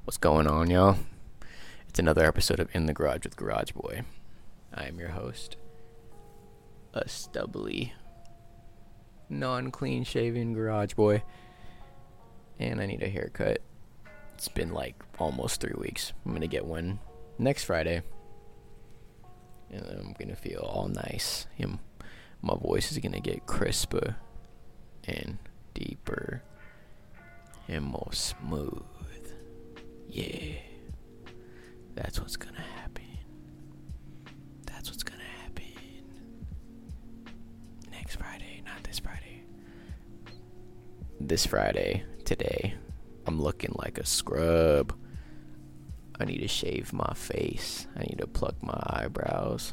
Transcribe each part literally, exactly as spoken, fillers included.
What's going on, y'all? It's another episode of In the Garage with Garage Boy. I am your host, a stubbly, non-clean shaven Garage Boy, and I need a haircut. It's been like almost three weeks. I'm gonna get one next Friday, and then I'm gonna feel all nice. And my voice is gonna get crisper and deeper and more smooth. Yeah, that's what's gonna happen. That's what's gonna happen. Next Friday, not this Friday. This Friday, today, I'm looking like a scrub. I need to shave my face. I need to pluck my eyebrows.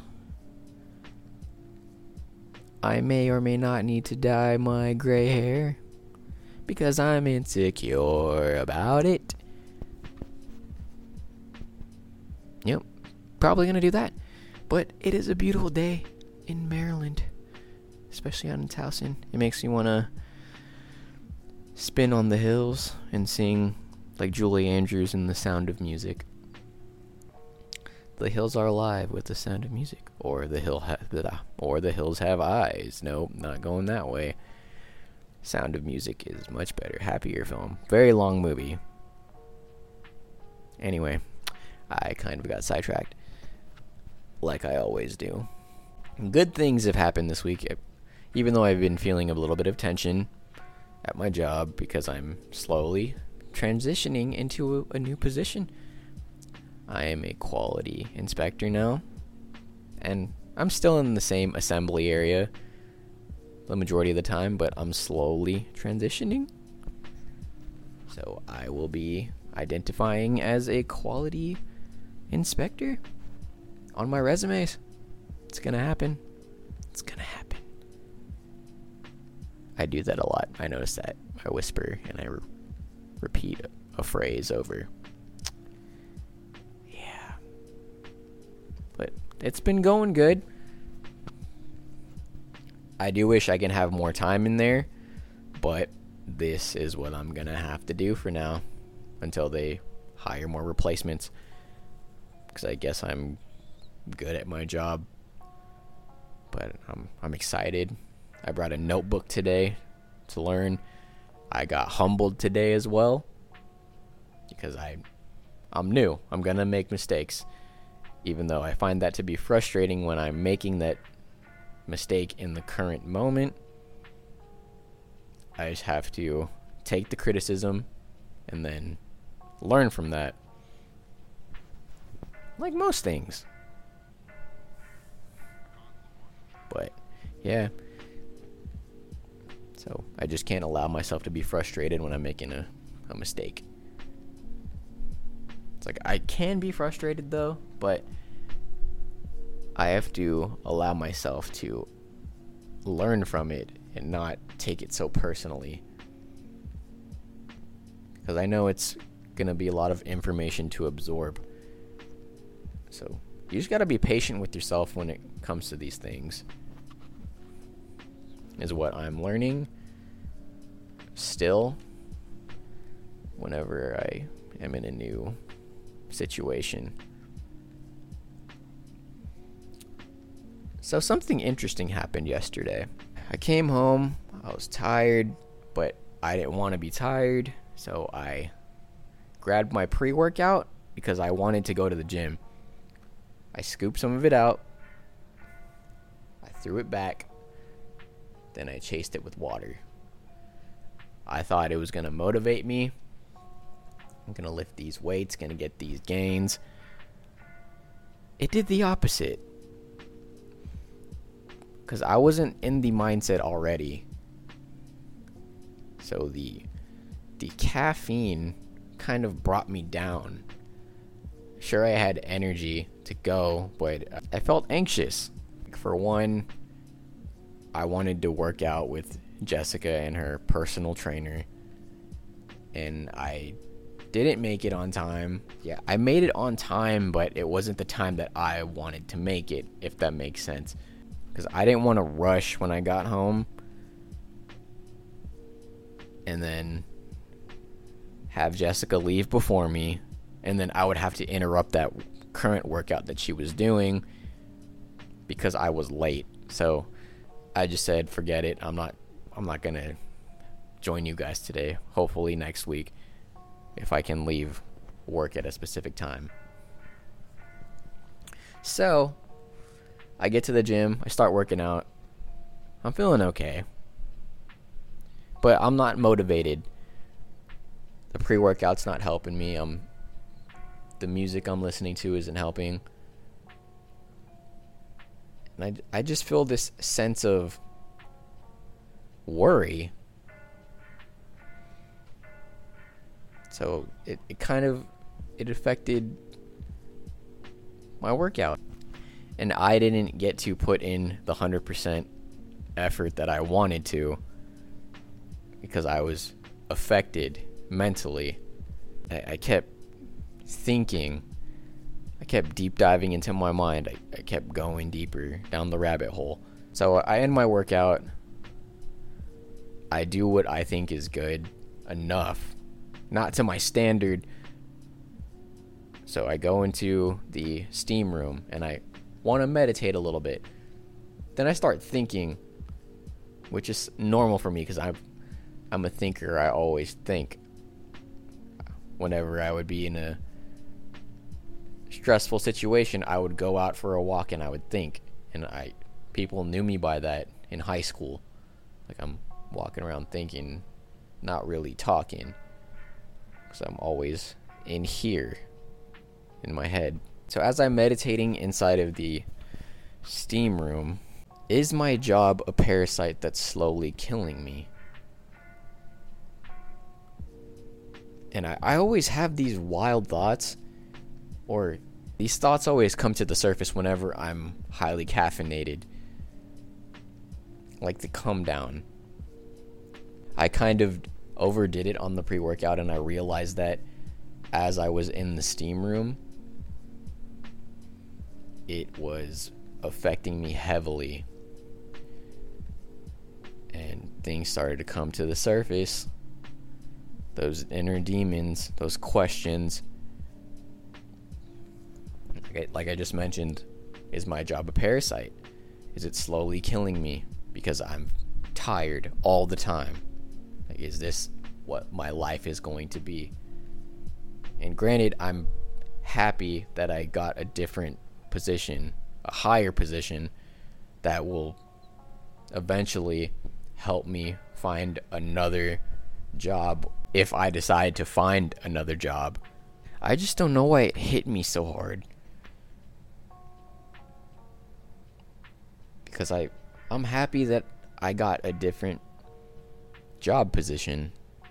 I may or may not need to dye my gray hair because I'm insecure about it. Yep, probably gonna do that. But it is a beautiful day in Maryland, especially out in Towson. It makes me wanna spin on the hills and sing like Julie Andrews in The Sound of Music. The hills are alive with the sound of music, or the hill ha- or the hills have eyes. Nope, not going that way. Sound of Music is much better, happier film, very long movie. Anyway, I kind of got sidetracked, like I always do. Good things have happened this week, even though I've been feeling a little bit of tension at my job because I'm slowly transitioning into a, a new position. I am a quality inspector now, and I'm still in the same assembly area the majority of the time, but I'm slowly transitioning. So I will be identifying as a quality inspector on my resumes. It's gonna happen. It's gonna happen. I do that a lot. I notice that. I whisper and I re- repeat a, a phrase over. Yeah. But it's been going good. I do wish I can have more time in there, but this is what I'm gonna have to do for now until they hire more replacements. Because I guess I'm good at my job, but I'm I'm excited. I brought a notebook today to learn. I got humbled today as well because I I'm new. I'm gonna make mistakes, even though I find that to be frustrating when I'm making that mistake in the current moment. I just have to take the criticism and then learn from that. Like most things. But, yeah. So, I just can't allow myself to be frustrated when I'm making a, a mistake. It's like, I can be frustrated though, but I have to allow myself to learn from it and not take it so personally. Because I know it's going to be a lot of information to absorb. So, you just got to be patient with yourself when it comes to these things. Is what I'm learning still whenever I am in a new situation. So something interesting happened yesterday. I came home, I was tired, but I didn't want to be tired, so I grabbed my pre-workout because I wanted to go to the gym. I scooped some of it out, I threw it back, then I chased it with water. I thought it was going to motivate me. I'm going to lift these weights, going to get these gains. It did the opposite. Because I wasn't in the mindset already. So the the caffeine kind of brought me down. Sure, I had energy to go, but I felt anxious. For one, I wanted to work out with Jessica and her personal trainer, and I didn't make it on time. Yeah, I made it on time, but it wasn't the time that I wanted to make it, if that makes sense. Because I didn't want to rush when I got home and then have Jessica leave before me and then I would have to interrupt that current workout that she was doing because I was late. So I just said, forget it. I'm not I'm not going to join you guys today. Hopefully next week, if I can leave work at a specific time. So I get to the gym, I start working out. I'm feeling okay, but I'm not motivated. The pre-workout's not helping me. Um, the music I'm listening to isn't helping. And I, I just feel this sense of worry. So it, it kind of, it affected my workout. And I didn't get to put in the one hundred percent effort that I wanted to because I was affected mentally. I, I kept thinking, I kept deep diving into my mind. I, I kept going deeper down the rabbit hole. So I end my workout. I do what I think is good enough, not to my standard. So I go into the steam room and I want to meditate a little bit. Then I start thinking, which is normal for me because I'm I'm a thinker. I always think. Whenever I would be in a stressful situation, I would go out for a walk and I would think. And I people knew me by that in high school. Like I'm walking around thinking, not really talking, because I'm always in here in my head. So as I'm meditating inside of the steam room, is my job a parasite that's slowly killing me? And I, I always have these wild thoughts, or these thoughts always come to the surface whenever I'm highly caffeinated, like the come down. I kind of overdid it on the pre-workout, and I realized that as I was in the steam room, it was affecting me heavily. And things started to come to the surface. Those inner demons, those questions. Like I, like I just mentioned, is my job a parasite? Is it slowly killing me because I'm tired all the time? Like, is this what my life is going to be? And granted, I'm happy that I got a different position, a higher position that will eventually help me find another job if I decide to find another job. I just don't know why it hit me so hard. Because I I'm happy that I got a different job position.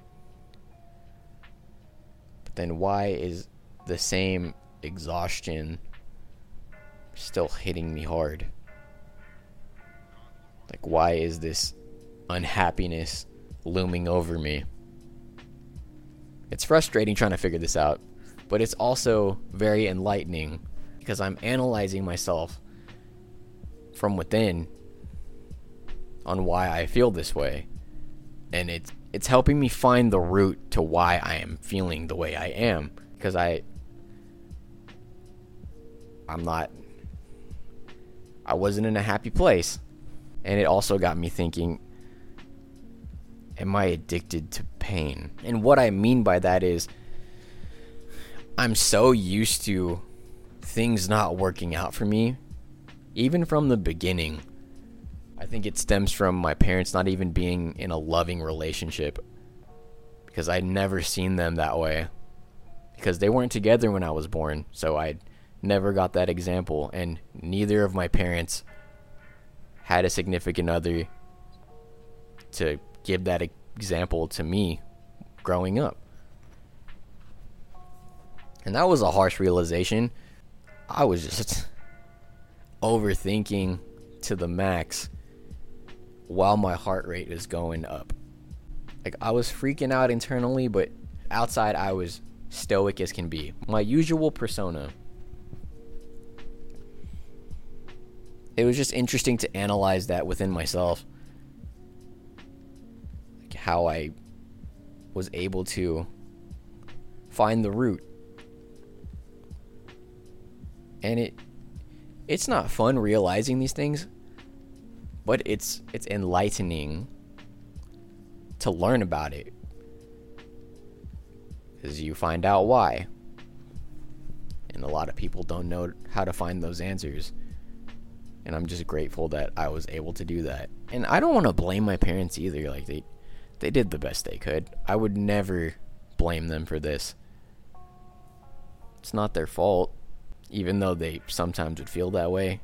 But then why is the same exhaustion still hitting me hard? Like, why is this unhappiness looming over me? It's frustrating trying to figure this out, but it's also very enlightening because I'm analyzing myself from within on why I feel this way. And it's it's helping me find the root to why I am feeling the way I am, because I I'm not I wasn't in a happy place. And it also got me thinking, am I addicted to pain? And what I mean by that is, I'm so used to things not working out for me, even from the beginning. I think it stems from my parents not even being in a loving relationship, because I'd never seen them that way, because they weren't together when I was born, so I never got that example. And neither of my parents had a significant other to give that example to me growing up. And that was a harsh realization. I was just overthinking to the max while my heart rate is going up. Like, I was freaking out internally, but outside I was stoic as can be. My usual persona. It was just interesting to analyze that within myself. Like, how I was able to find the root And it it's not fun realizing these things, but it's it's enlightening to learn about it, because you find out why. And a lot of people don't know how to find those answers. And I'm just grateful that I was able to do that. And I don't want to blame my parents either. Like, they they did the best they could. I would never blame them for this. It's not their fault, even though they sometimes would feel that way.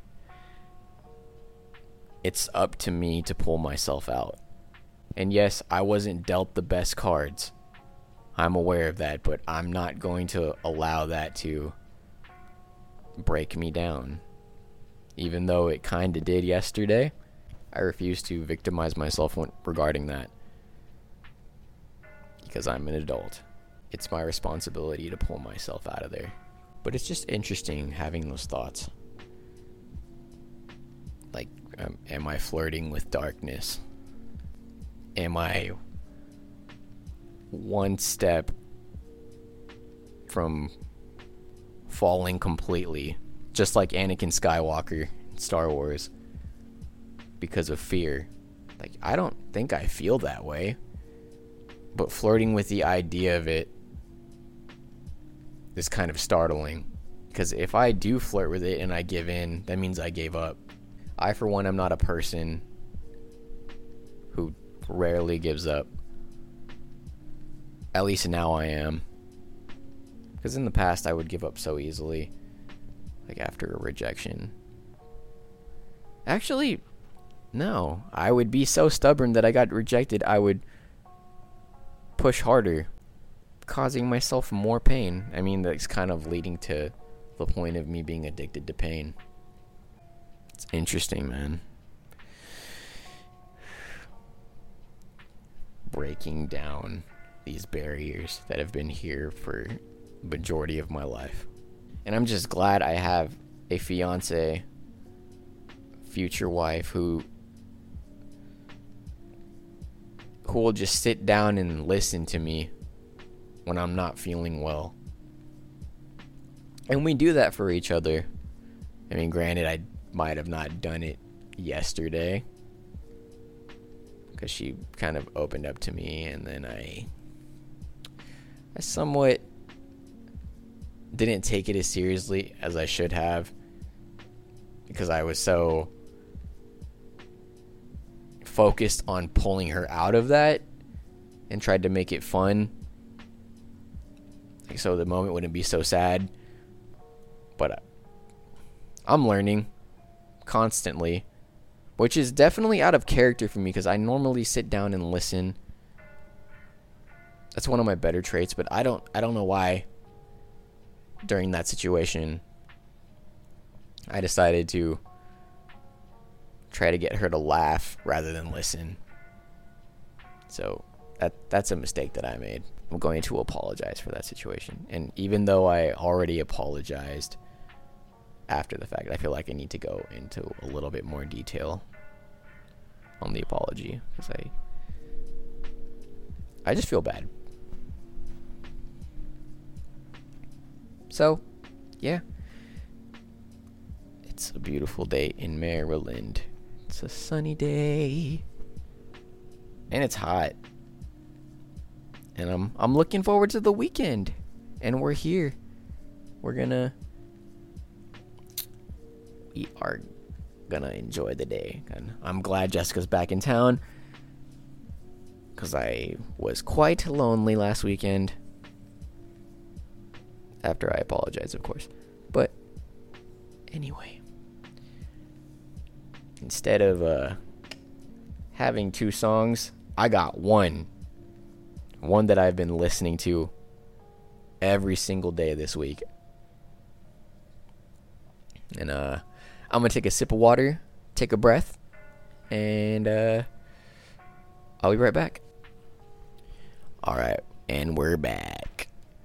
It's up to me to pull myself out. And yes, I wasn't dealt the best cards. I'm aware of that, but I'm not going to allow that to break me down. Even though it kind of did yesterday, I refuse to victimize myself regarding that. Because I'm an adult. It's my responsibility to pull myself out of there. But it's just interesting having those thoughts. Like, um, am I flirting with darkness? Am I one step from falling completely, just like Anakin Skywalker in Star Wars, because of fear? Like, I don't think I feel that way, but flirting with the idea of it is kind of startling, because if I do flirt with it and I give in, that means I gave up. I, for one, am not a person who rarely gives up. At least now I am. Because in the past, I would give up so easily. Like, after a rejection. Actually, no. I would be so stubborn that I got rejected, I would push harder, causing myself more pain. I mean, that's kind of leading to the point of me being addicted to pain. It's interesting, man. Breaking down these barriers that have been here for the majority of my life. And I'm just glad I have a fiance, future wife, who who will just sit down and listen to me when I'm not feeling well. And we do that for each other. I mean, granted, I might have not done it yesterday, because she kind of opened up to me, and then I I somewhat didn't take it as seriously as I should have, because I was so focused on pulling her out of that and tried to make it fun, like, so the moment wouldn't be so sad. But I'm learning constantly, which is definitely out of character for me, because I normally sit down and listen. That's one of my better traits, but I don't I don't know why during that situation I decided to try to get her to laugh rather than listen. So that that's a mistake that I made. I'm going to apologize for that situation. And even though I already apologized after the fact, I feel like I need to go into a little bit more detail on the apology, because I I just feel bad. So, yeah. It's a beautiful day in Maryland. It's a sunny day. And it's hot. And I'm I'm looking forward to the weekend. And we're here. We're gonna we are gonna enjoy the day. And I'm glad Jessica's back in town, because I was quite lonely last weekend. After I apologize, of course. But anyway, instead of uh, having two songs, I got one. One that I've been listening to every single day this week. And uh, I'm going to take a sip of water, take a breath, and uh, I'll be right back. All right, and we're back.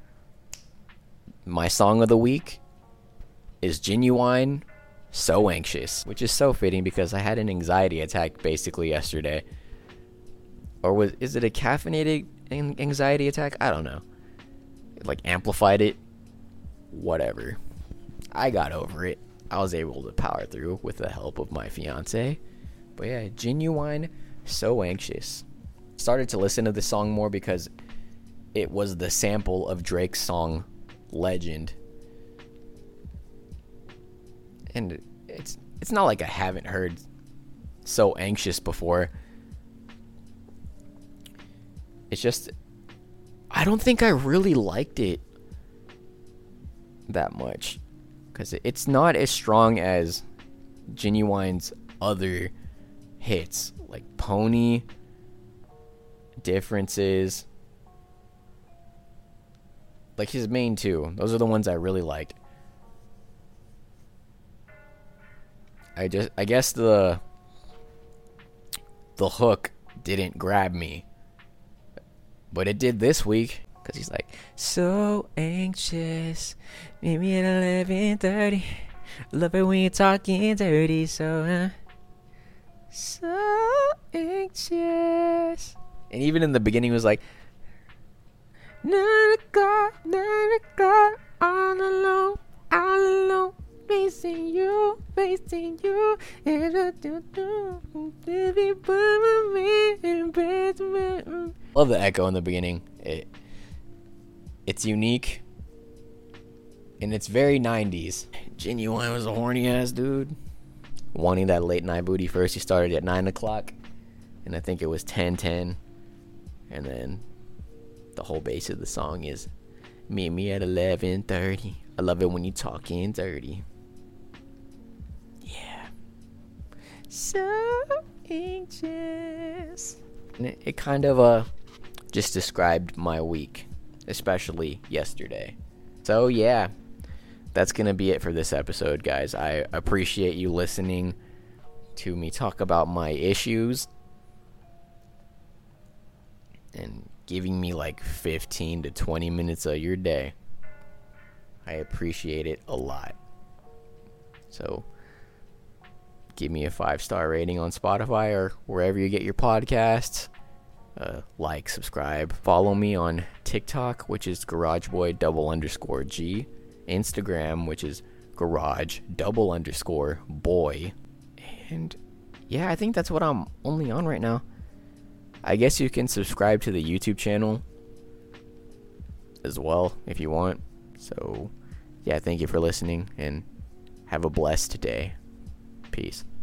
My song of the week is Genuine, So Anxious, which is so fitting because I had an anxiety attack basically yesterday. Or was is it a caffeinated anxiety attack? I don't know. It like amplified it. Whatever. I got over it. I was able to power through with the help of my fiance. But yeah, Genuine, So Anxious. Started to listen to the song more because it was the sample of Drake's song Legend. And it's it's not like I haven't heard So Anxious before. It's just, I don't think I really liked it that much. Because it's not as strong as Genuine's other hits. Like Pony, Differences. Like his main two. Those are the ones I really liked. I just, I guess the, the hook didn't grab me. But it did this week. Because he's like, so anxious. Meet me at eleven thirty. Love it when you're talking dirty. So, uh, so anxious. And even in the beginning, it was like, nine o'clock, nine o'clock, all alone, all alone. Facing you, facing you. And I do, do, baby, put my man in bed. Love the echo in the beginning. It, it's unique. And it's very nineties. Genuine was a horny ass dude. Wanting that late night booty. First he started at nine o'clock. And I think it was ten ten. And then the whole base of the song is meet me at eleven thirty. I love it when you talking dirty. Yeah. So anxious. And it, it kind of uh just described my week. Especially yesterday. So yeah. That's going to be it for this episode, guys. I appreciate you listening to me talk about my issues and giving me like fifteen to twenty minutes of your day. I appreciate it a lot. So, give me a five-star rating on Spotify or wherever you get your podcasts. Uh, like, subscribe. Follow me on TikTok, which is GarageBoy double underscore G. Instagram, which is garage double underscore boy. And yeah, I think that's what I'm only on right now. I guess you can subscribe to the YouTube channel as well if you want. So yeah, thank you for listening and have a blessed day. Peace.